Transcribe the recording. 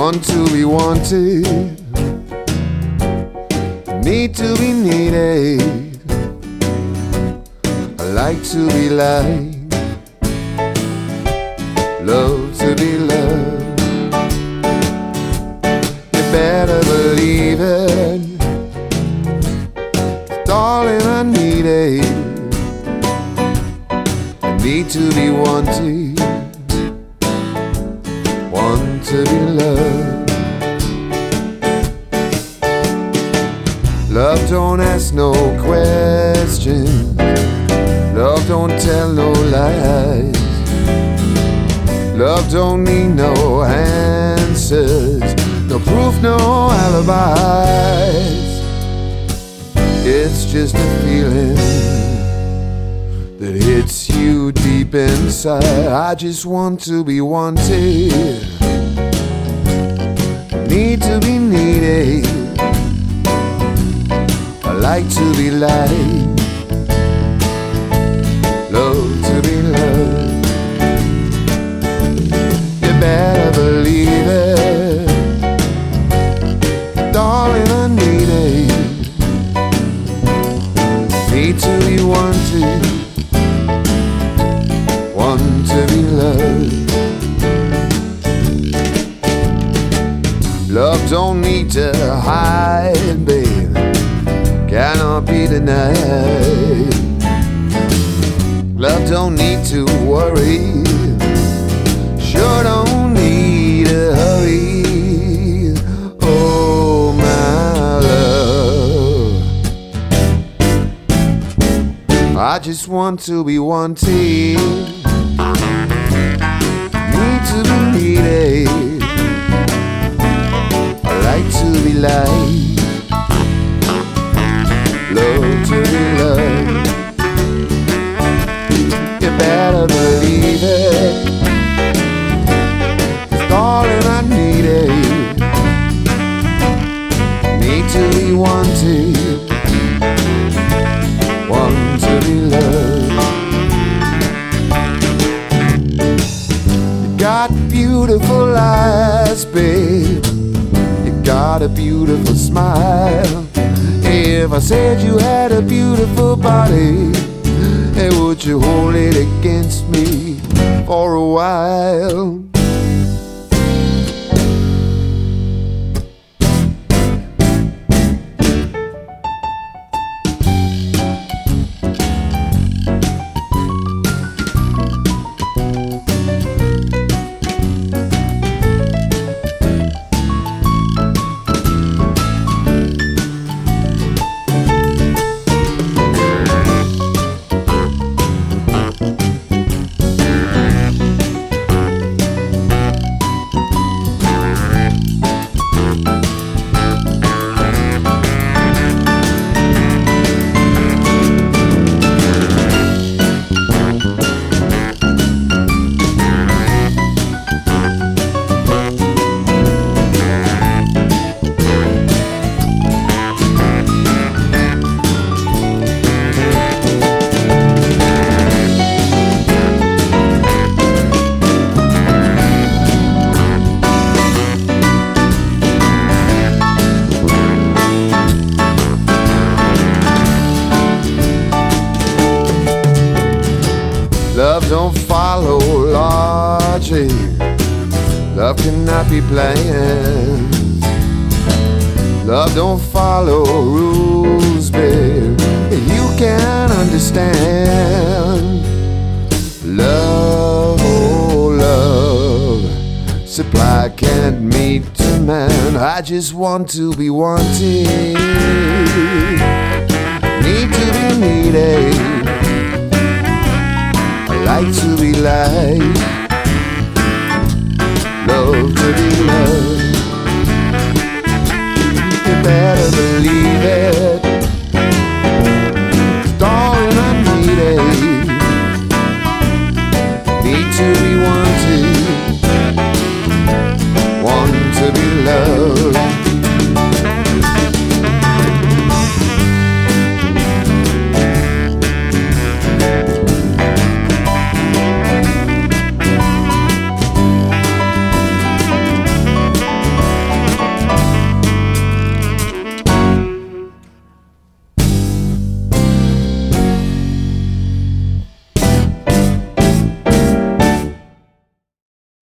Want to be wanted, need to be needed. I like to be liked, love to be loved. You better believe it, darling, I need it. I need to be wanted, want to be loved. Love don't ask no questions, love don't tell no lies. Love don't need no answers, no proof, no alibis. It's just a feeling that hits you deep inside. I just want to be wanted, need to be needed. I like to be liked, love to be loved. You better believe it, darling, I need it. Need to be wanted, want to be loved. Love don't need to hide, babe, cannot be denied. Love don't need to worry, sure don't need a hurry. Oh, my love, I just want to be wanted, need to be needed. I like to be liked, love to be loved. You better believe it, darling, I need it. Need to be wanted, want to be loved. You got beautiful eyes, babe, you got a beautiful smile. If I said you had a beautiful body, hey, would you hold it against me for a while? Love don't follow logic, love cannot be planned. Love don't follow rules, babe, you can't understand. Love, oh love, supply can't meet demand. I just want to be wanted, need to be needed. Like to be liked, love to be loved. You better believe it, darling, I need it. Need to be